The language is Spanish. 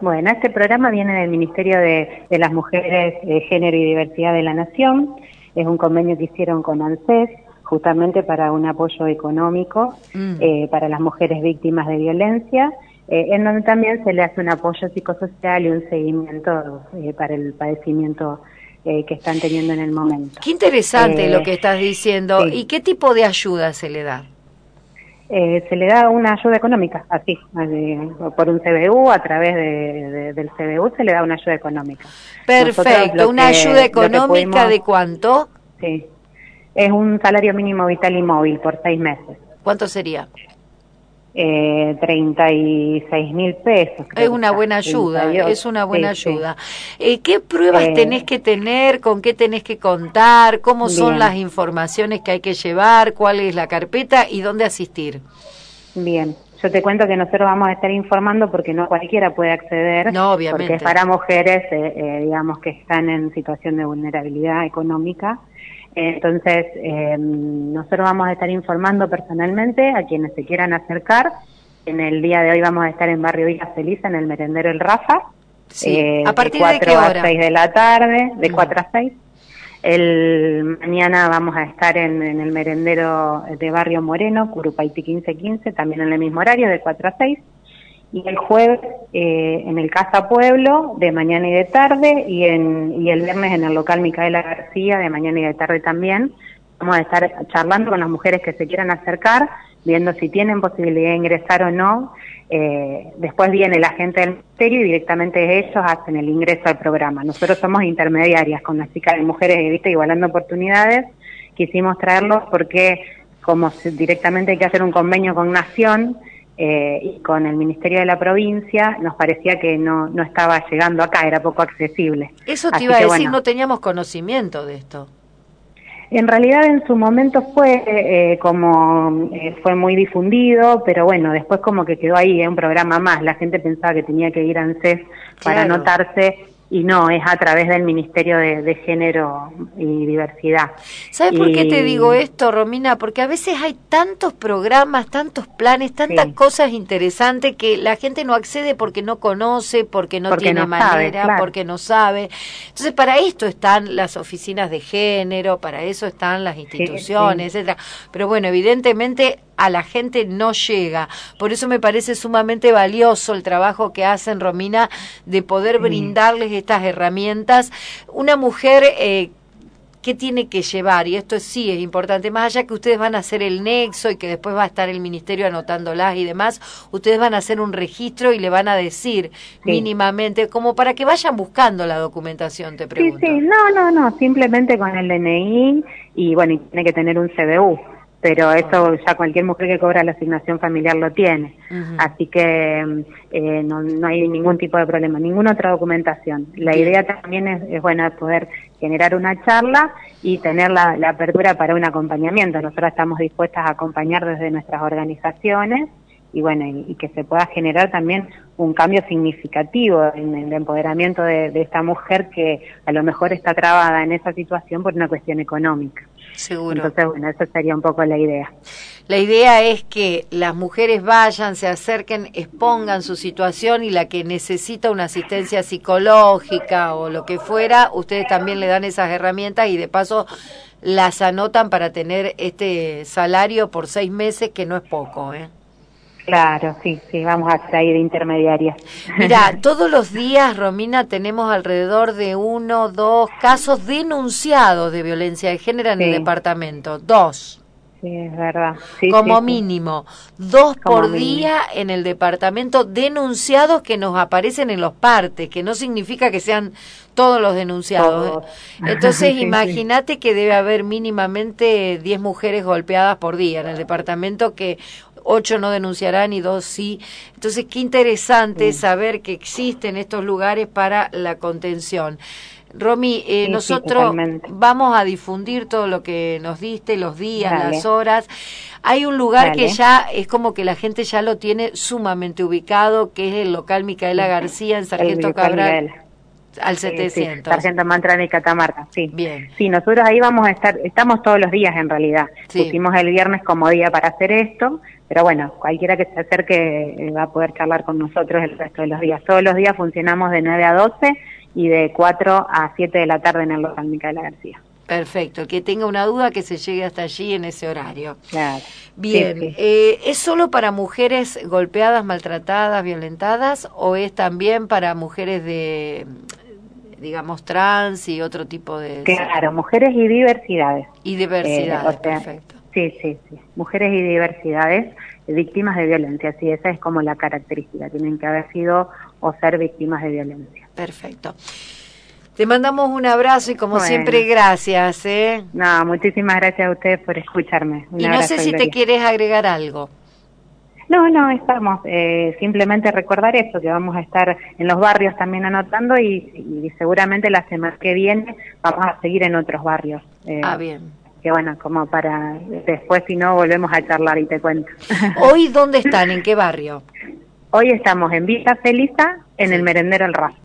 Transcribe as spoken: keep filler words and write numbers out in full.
Bueno, este programa viene del Ministerio de, de las Mujeres, eh, Género y Diversidad de la Nación. Es un convenio que hicieron con ANSES, justamente para un apoyo económico mm. eh, para las mujeres víctimas de violencia, eh, en donde también se le hace un apoyo psicosocial y un seguimiento eh, para el padecimiento eh, que están teniendo en el momento. Qué interesante eh, lo que estás diciendo. Sí. ¿Y qué tipo de ayuda se le da? Eh, se le da una ayuda económica, así, eh, por un C B U, a través de, de, del C B U se le da una ayuda económica. Perfecto, ¿una que, ayuda económica pudimos, de cuánto? Sí, es un salario mínimo vital y móvil por seis meses. ¿Cuánto sería? Eh, treinta y seis mil pesos. Es una buena ayuda, treinta y ocho, es una buena sí, ayuda. Sí. Eh, ¿Qué pruebas eh, tenés que tener? ¿Con qué tenés que contar? ¿Cómo bien. son las informaciones que hay que llevar? ¿Cuál es la carpeta? ¿Y dónde asistir? Bien, yo te cuento que nosotros vamos a estar informando porque no cualquiera puede acceder. No, obviamente. Porque es para mujeres, eh, eh, digamos, que están en situación de vulnerabilidad económica. Entonces, eh, nosotros vamos a estar informando personalmente a quienes se quieran acercar. En el día de hoy vamos a estar en Barrio Villa Feliz, en el merendero El Rafa. Sí. Eh, ¿A partir de cuatro de qué hora? a seis de la tarde, de mm. cuatro a seis. El mañana vamos a estar en, en el merendero de Barrio Moreno, Curupaití quince quince, también en el mismo horario, de cuatro a seis. Y el jueves eh, en el Casa Pueblo, de mañana y de tarde, y en y el viernes en el local Micaela García, de mañana y de tarde también. Vamos a estar charlando con las mujeres que se quieran acercar, viendo si tienen posibilidad de ingresar o no. Eh, después viene la gente del ministerio y directamente ellos hacen el ingreso al programa. Nosotros somos intermediarias con las chicas de Mujeres de Vista Igualando Oportunidades. Quisimos traerlos porque como directamente hay que hacer un convenio con Nación, Eh, y con el Ministerio de la Provincia, nos parecía que no, no estaba llegando acá, era poco accesible. Eso te Así iba a que, decir, bueno, no teníamos conocimiento de esto. En realidad en su momento fue eh, como, eh, fue muy difundido, pero bueno, después como que quedó ahí, es eh, un programa más, la gente pensaba que tenía que ir a ANSES para claro. anotarse, y no, es a través del Ministerio de, de Género y Diversidad. ¿Sabes y... por qué te digo esto, Romina? Porque a veces hay tantos programas, tantos planes, tantas sí. cosas interesantes que la gente no accede porque no conoce, porque no porque tiene no manera, sabe, claro. porque no sabe. Entonces, para esto están las oficinas de género, para eso están las instituciones, sí, sí. etcétera. Pero bueno, evidentemente a la gente no llega. Por eso me parece sumamente valioso el trabajo que hacen, Romina, de poder sí. brindarles estas herramientas. Una mujer eh, ¿qué tiene que llevar? Y esto sí es importante, más allá que ustedes van a hacer el nexo y que después va a estar el ministerio anotándolas y demás, ustedes van a hacer un registro y le van a decir sí. mínimamente, como para que vayan buscando la documentación, te pregunto. Sí, sí, no, no, no, simplemente con el D N I y bueno, y tiene que tener un C B U. Pero eso ya cualquier mujer que cobra la asignación familiar lo tiene. Uh-huh. Así que eh, no, no hay ningún tipo de problema, ninguna otra documentación. La Bien. idea también es, es bueno, poder generar una charla y tener la, la apertura para un acompañamiento. Nosotros estamos dispuestas a acompañar desde nuestras organizaciones y bueno, y, y que se pueda generar también un cambio significativo en el empoderamiento de, de esta mujer que a lo mejor está trabada en esa situación por una cuestión económica. Seguro. Entonces, bueno, esa sería un poco la idea. La idea es que las mujeres vayan, se acerquen, expongan su situación y la que necesita una asistencia psicológica o lo que fuera, ustedes también le dan esas herramientas y de paso las anotan para tener este salario por seis meses, que no es poco, ¿eh? Claro, sí, sí, vamos a estar ahí de intermediaria. Mira, todos los días, Romina, tenemos alrededor de uno, dos casos denunciados de violencia de género en sí. el departamento. Dos. Sí, es verdad. Sí, Como sí, mínimo. Sí. Dos Como por mínimo. día en el departamento denunciados que nos aparecen en los partes, que no significa que sean todos los denunciados. Todos. Entonces, sí, imagínate sí. que debe haber mínimamente diez mujeres golpeadas por día en el departamento, que ocho no denunciarán y dos sí. Entonces, qué interesante sí. saber que existen estos lugares para la contención. Romy, eh, sí, nosotros sí, vamos a difundir todo lo que nos diste, los días, Dale. las horas. Hay un lugar Dale. que ya es como que la gente ya lo tiene sumamente ubicado, que es el local Micaela García en Sargento Cabral. Miguel. Al setecientos. Sí, Sargento Mantrana y Catamarca, sí. Bien. Sí, nosotros ahí vamos a estar, estamos todos los días en realidad. Sí. Pusimos el viernes como día para hacer esto, pero bueno, cualquiera que se acerque eh, va a poder charlar con nosotros el resto de los días. Todos los días funcionamos de nueve a doce y de cuatro a siete de la tarde en el local Micaela García. Perfecto, el que tenga una duda que se llegue hasta allí en ese horario. Claro. Bien, Sí, sí. Eh, ¿es solo para mujeres golpeadas, maltratadas, violentadas o es también para mujeres de, digamos, trans y otro tipo de... Claro, mujeres y diversidades. Y diversidades, Eh, o sea, perfecto. Sí, sí, sí. Mujeres y diversidades víctimas de violencia, sí, esa es como la característica, tienen que haber sido o ser víctimas de violencia. Perfecto. Te mandamos un abrazo y como Bueno. siempre, gracias. ¿eh? No, muchísimas gracias a ustedes por escucharme. Un y no abrazo, sé si Gloria. te quieres agregar algo. No, no, estamos. Eh, simplemente recordar eso, que vamos a estar en los barrios también anotando y, y seguramente la semana que viene vamos a seguir en otros barrios. Eh, Ah, bien. Que bueno, como para después si no volvemos a charlar y te cuento. ¿Hoy dónde están? ¿En qué barrio? Hoy estamos en Villa Felisa, en Sí. el Merendero El Razo.